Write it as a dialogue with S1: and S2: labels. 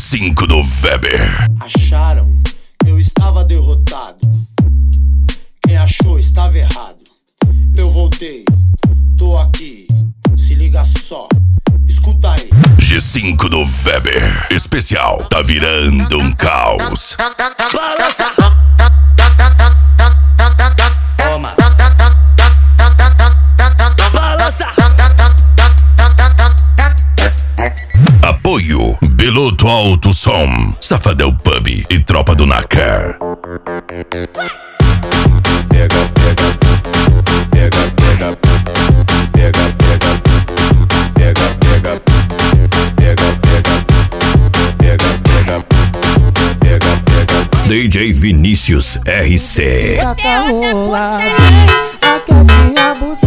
S1: G5 do Weber.
S2: Acharam que eu estava derrotado. Quem achou estava errado. Eu voltei, tô aqui. Se liga só, escuta aí.
S1: G5 do Weber especial, tá virando um caos.
S2: Balança. Toma. Balança.
S1: Apoio Beloto Alto Som, Safadão Pub e Tropa do Nacar.
S3: Pega, pega, pega, pega, pega, pega, pega, pega, pega, pega, pega, pega, pega.
S1: DJ Vinícius RC.
S4: Taca rola, vem, aquece a buceta.